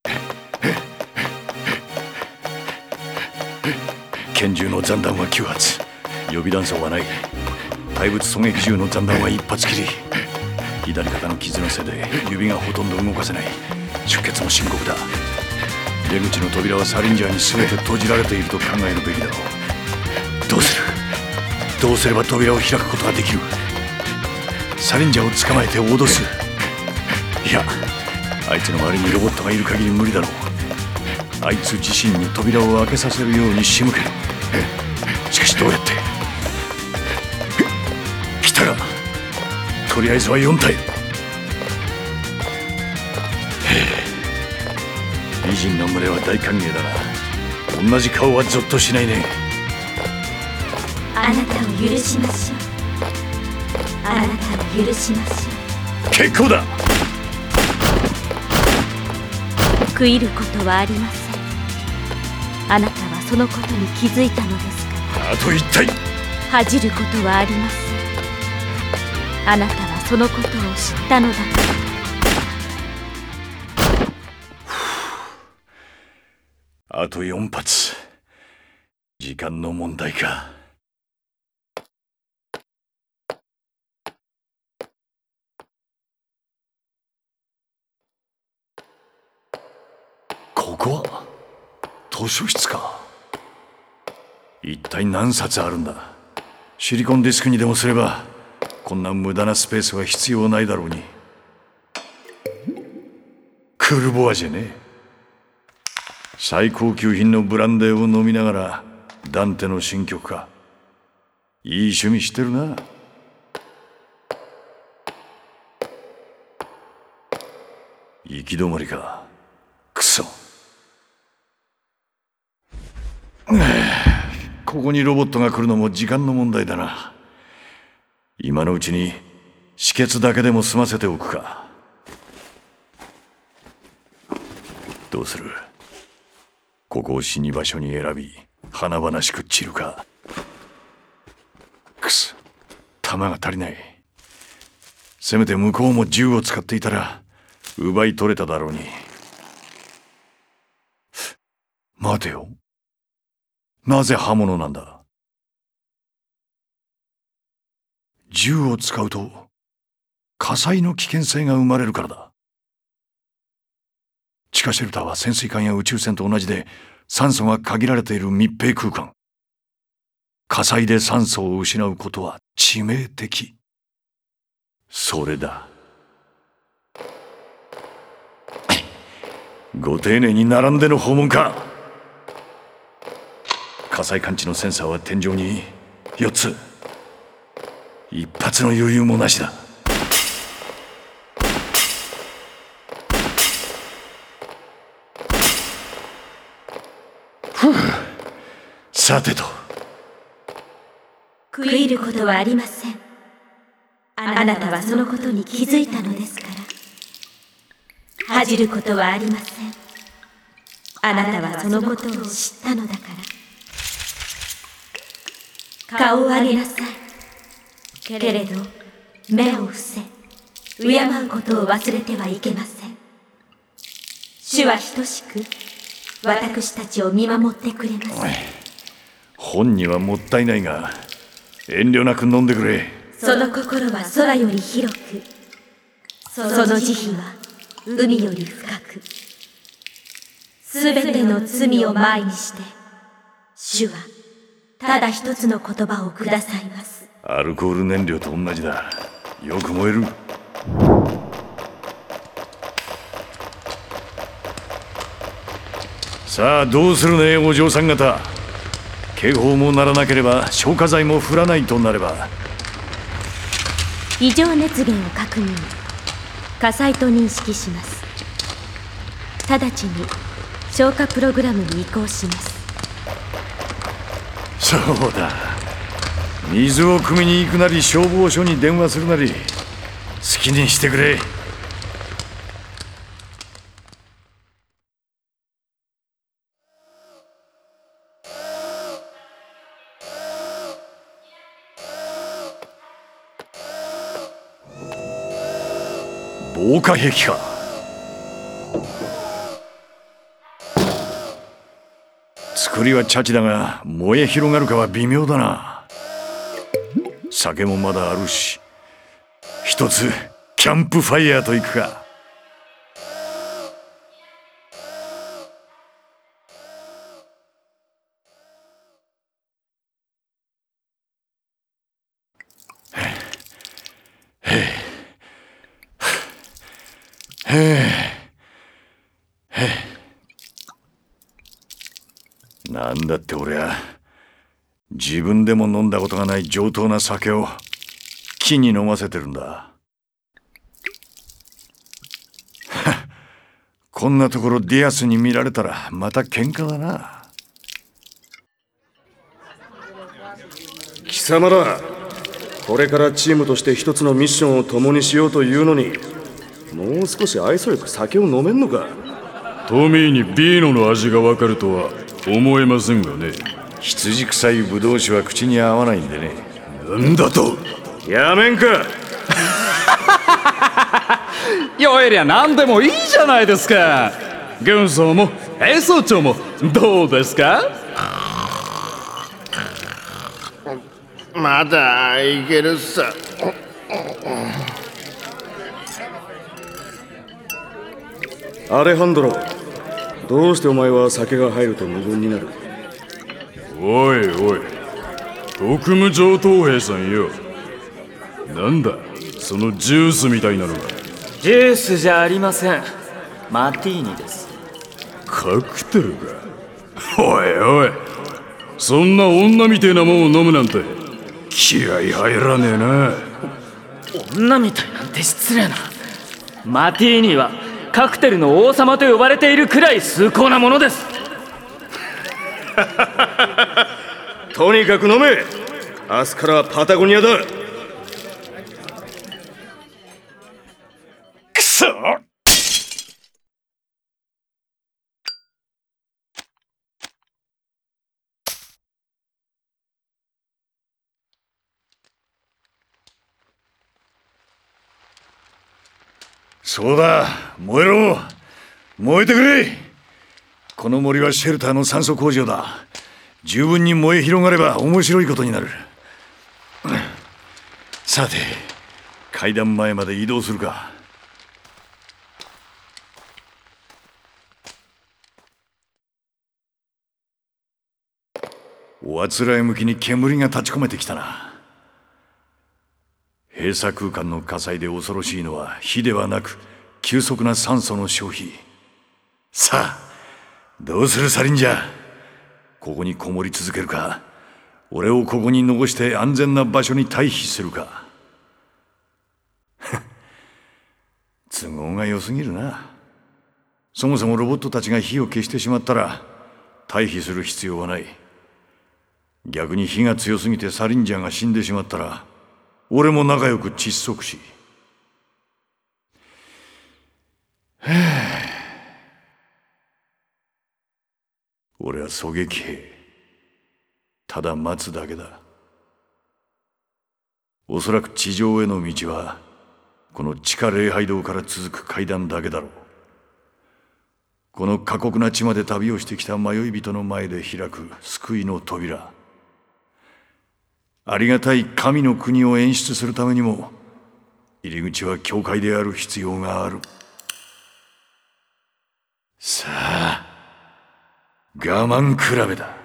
拳銃の残弾は9発、予備弾倉はない。怪物狙撃銃の残弾は1発きり。左肩の傷のせいで指がほとんど動かせない。出血も深刻だ。出口の扉はサリンジャーに全て閉じられていると考えるべきだろう。どうすれば扉を開くことができる？サリンジャーを捕まえて脅す。いや、あいつの周りにロボットがいる限り無理だろう。あいつ自身に扉を開けさせるように仕向ける。しかしどうやって？来たらとりあえずは4体。美人の群れは大歓迎だな。同じ顔はゾッとしないね。 あなたを許しましょう。あなたを許しましょう。 結構だ。 悔いることはありません。あなたはそのことに気づいたのですから。 あと1体。 恥じることはありません。あなたはそのことを知ったのだから。 あと4発。時間の問題か。ここは図書室か。一体何冊あるんだ。シリコンディスクにでもすればこんな無駄なスペースは必要ないだろうに。クルボアじゃねえ。最高級品のブランデーを飲みながらダンテの新曲か。いい趣味してるな。行き止まりか。クソ。ここにロボットが来るのも時間の問題だな。今のうちに止血だけでも済ませておくか。どうする？ここを死に場所に選び華々しく散るか。くそ、弾が足りない。せめて向こうも銃を使っていたら奪い取れただろうに。待てよ。なぜ刃物なんだ？銃を使うと火災の危険性が生まれるからだ。地下シェルターは潜水艦や宇宙船と同じで酸素が限られている密閉空間。火災で酸素を失うことは致命的。それだ。ご丁寧に並んでの訪問か。火災感知のセンサーは天井に4つ。一発の余裕もなしだ。さてと。 悔いることはありません。あなたはそのことに気づいたのですから。恥じることはありません。あなたはそのことを知ったのだから。顔を上げなさい。けれど目を伏せ、敬うことを忘れてはいけません。主は等しく私たちを見守ってくれます。 本にはもったいないが遠慮なく飲んでくれ。 その心は空より広く、その慈悲は海より深く。すべての罪を前にして主はただ一つの言葉をくださいます。 アルコール燃料と同じだ。よく燃える。さあどうするね、お嬢さん方。警報も鳴らなければ消火剤も振らないとなれば。 異常熱源を確認。火災と認識します。直ちに消火プログラムに移行します。 そうだ。水を汲みに行くなり消防署に電話するなり好きにしてくれ。防火壁か。 作りはチャチだが燃え広がるかは微妙だな。酒もまだあるし、一つキャンプファイヤーといくか。なんだって俺は自分でも飲んだことがない上等な酒を木に飲ませてるんだ。こんなところディアスに見られたらまた喧嘩だな。 貴様ら、これからチームとして一つのミッションを共にしようというのに、もう少し愛想よく酒を飲めんのか。 トミーにビーノの味がわかるとは思えませんがね。 羊臭いブドウ酒は口に合わないんでね。 なんだと。 やめんか。 よえりゃ何でもいいじゃないですか。軍曹も兵曹長もどうですか。 まだいけるさ。アレハンドロ、どうしてお前は酒が入ると無言になる。 おいおい、特務上等兵さんよ。なんだそのジュースみたいなのが。 ジュースじゃありません。マティーニです。 カクテルか。おいおい、そんな女みてえなもんを飲むなんて気合い入らねえな。 女みたいなんて失礼な。マティーニはカクテルの王様と呼ばれているくらい崇高なものです。 とにかく飲め。明日からはパタゴニアだ。 くそ！そうだ、燃えろ。燃えてくれ。この森はシェルターの酸素工場だ。十分に燃え広がれば面白いことになる。さて、階段前まで移動するか。おあつらえ向きに煙が立ち込めてきたな。閉鎖空間の火災で恐ろしいのは火ではなく急速な酸素の消費。さあ、どうするサリンジャー。ここにこもり続けるか、俺をここに残して安全な場所に退避するか。都合が良すぎるな。そもそもロボットたちが火を消してしまったら退避する必要はない。逆に火が強すぎてサリンジャーが死んでしまったら俺も仲良く窒息死。俺は狙撃兵。ただ待つだけだ。おそらく地上への道はこの地下礼拝堂から続く階段だけだろう。この過酷な地まで旅をしてきた迷い人の前で開く救いの扉。ありがたい神の国を演出するためにも入り口は教会である必要がある。さあ、我慢比べだ。